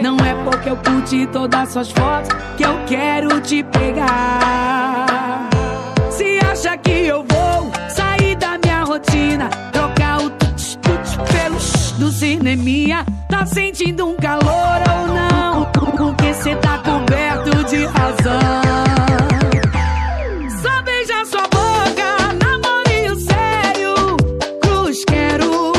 Não é porque eu curti todas suas fotos que eu quero te pegar. Se acha que eu vou sair da minha rotina, trocar o tut-tut pelo do cineminha, tá sentindo um calor ou não? Porque cê tá coberto de razão. Só beija sua boca, namorinho sério. Cruz quero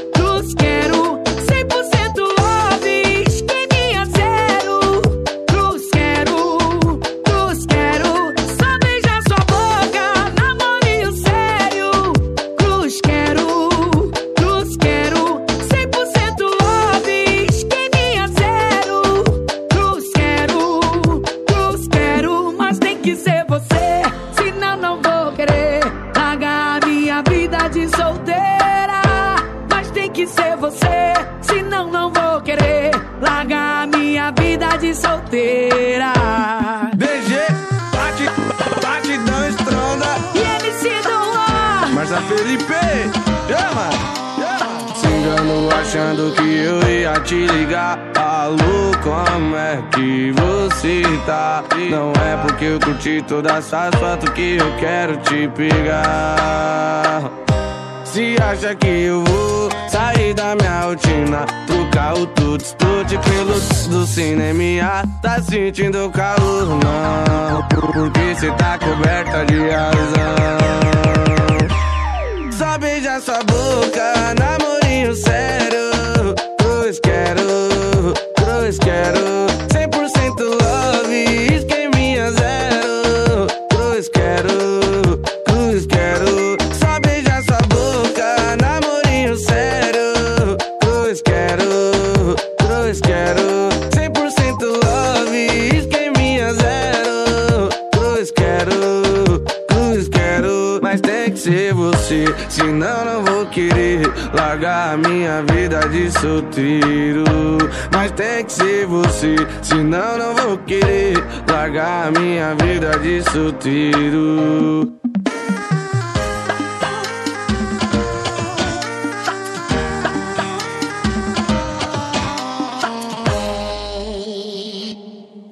100% love, esqueminha zero. Cruz quero. Só beija sua boca, namorinho sério. Cruz quero 100% love, esqueminha zero. Cruz quero, mas tem que ser você, senão não vou querer largar a minha vida de solteira. Mas tem que ser você, senão não vou querer largar a minha vida de solteira. DG, batidão estronda. E MC Dom Juan, Marcia Felipe, chama. Se engano achando que eu ia te ligar. Alô, como é que você tá? Não é porque eu curti todas essas fotos que eu quero te pegar. Se acha que eu vou sair da minha rotina, trocar o tut-tut pelo do cineminha, tá sentindo calor não? Porque cê tá coberta de razão. Só beija sua boca, namorinho sério. Cruz quero 100% love, esqueminha zero. Cruz quero. Só beija sua boca, namorinho sério. Cruz quero 100% love, esqueminha zero. Cruz quero, mas tem que ser você, senão não vou querer largar a minha vida de solteiro. Mas tem que ser você, senão não vou querer largar a minha vida de solteiro.